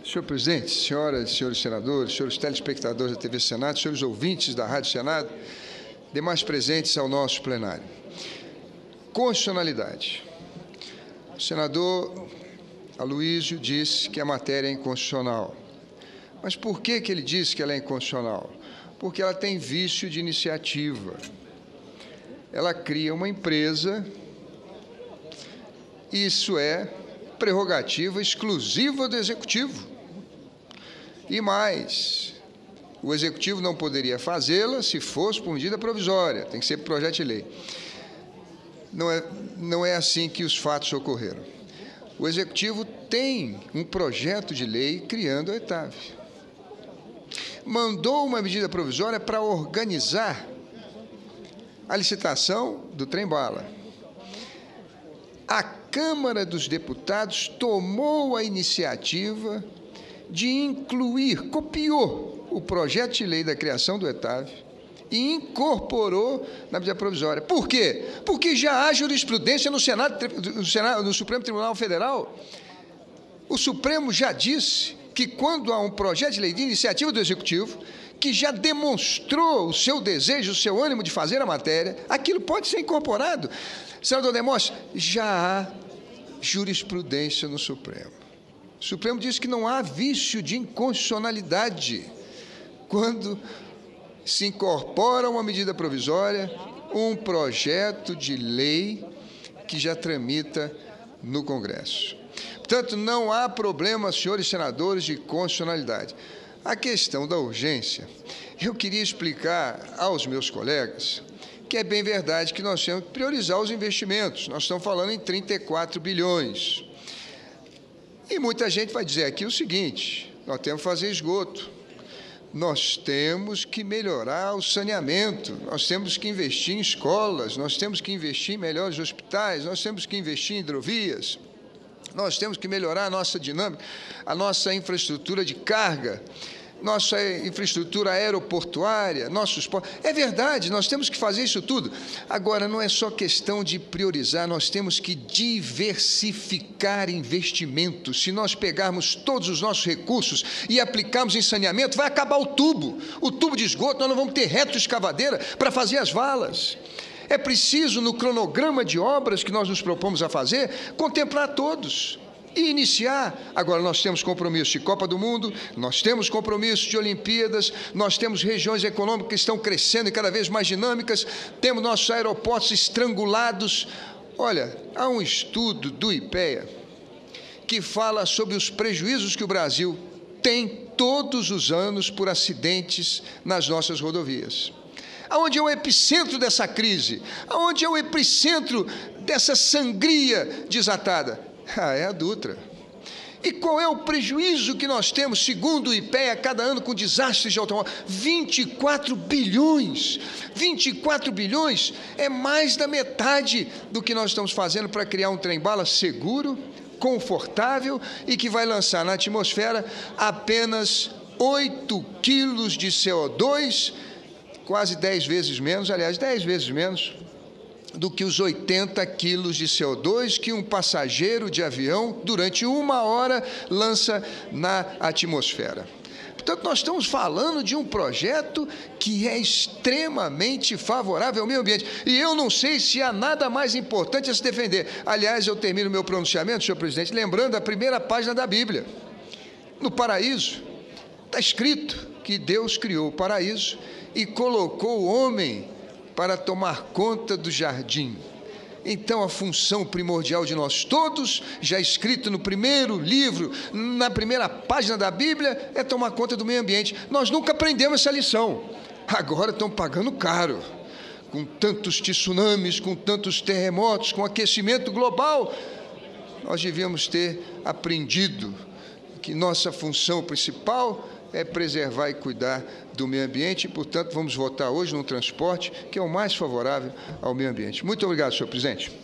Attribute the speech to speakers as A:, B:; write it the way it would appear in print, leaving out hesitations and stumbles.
A: Senhor presidente, senhoras e senhores senadores, senhores telespectadores da TV Senado, senhores ouvintes da Rádio Senado, demais presentes ao nosso plenário. Constitucionalidade. O senador Aloysio disse que a matéria é inconstitucional. Mas por que ele disse que ela é inconstitucional? Porque ela tem vício de iniciativa. Ela cria uma empresa, e isso é prerrogativa exclusiva do Executivo. E mais, o Executivo não poderia fazê-la se fosse por medida provisória, tem que ser projeto de lei. Não é assim que os fatos ocorreram. O Executivo tem um projeto de lei criando a ETAV. Mandou uma medida provisória para organizar a licitação do trem-bala. A Câmara dos Deputados tomou a iniciativa de incluir, copiou o projeto de lei da criação do ETAV e incorporou na medida provisória. Por quê? Porque já há jurisprudência no Supremo Tribunal Federal. O Supremo já disse que quando há um projeto de lei de iniciativa do Executivo, que já demonstrou o seu desejo, o seu ânimo de fazer a matéria, aquilo pode ser incorporado. Senador Demóstenes, já há jurisprudência no Supremo. O Supremo diz que não há vício de inconstitucionalidade quando se incorpora uma medida provisória, um projeto de lei que já tramita no Congresso. Portanto, não há problema, senhores senadores, de constitucionalidade. A questão da urgência, eu queria explicar aos meus colegas que é bem verdade que nós temos que priorizar os investimentos. Nós estamos falando em 34 bilhões. E muita gente vai dizer aqui o seguinte: nós temos que fazer esgoto, nós temos que melhorar o saneamento, nós temos que investir em escolas, nós temos que investir em melhores hospitais, nós temos que investir em hidrovias, nós temos que melhorar a nossa dinâmica, a nossa infraestrutura de carga, nossa infraestrutura aeroportuária, nossos portos. É verdade, nós temos que fazer isso tudo. Agora, não é só questão de priorizar, nós temos que diversificar investimentos. Se nós pegarmos todos os nossos recursos e aplicarmos em saneamento, vai acabar o tubo de esgoto, nós não vamos ter retroescavadeira para fazer as valas. É preciso, no cronograma de obras que nós nos propomos a fazer, contemplar todos e iniciar. Agora, nós temos compromisso de Copa do Mundo, nós temos compromisso de Olimpíadas, nós temos regiões econômicas que estão crescendo e cada vez mais dinâmicas, temos nossos aeroportos estrangulados. Olha, há um estudo do IPEA que fala sobre os prejuízos que o Brasil tem todos os anos por acidentes nas nossas rodovias. Aonde é o epicentro dessa crise? Aonde é o epicentro dessa sangria desatada? É a Dutra. E qual é o prejuízo que nós temos, segundo o IPEA, cada ano com desastres de automóvel? 24 bilhões. 24 bilhões é mais da metade do que nós estamos fazendo para criar um trem-bala seguro, confortável e que vai lançar na atmosfera apenas 8 quilos de CO2, quase 10 vezes menos, aliás, 10 vezes menos do que os 80 quilos de CO2 que um passageiro de avião, durante 1 hora, lança na atmosfera. Portanto, nós estamos falando de um projeto que é extremamente favorável ao meio ambiente. E eu não sei se há nada mais importante a se defender. Aliás, eu termino meu pronunciamento, senhor presidente, lembrando a primeira página da Bíblia. No paraíso, está escrito que Deus criou o paraíso e colocou o homem para tomar conta do jardim. Então, a função primordial de nós todos, já escrito no primeiro livro, na primeira página da Bíblia, é tomar conta do meio ambiente. Nós nunca aprendemos essa lição. Agora estão pagando caro. Com tantos tsunamis, com tantos terremotos, com aquecimento global, nós devíamos ter aprendido que nossa função principal é preservar e cuidar do meio ambiente e, portanto, vamos votar hoje no transporte, que é o mais favorável ao meio ambiente. Muito obrigado, senhor presidente.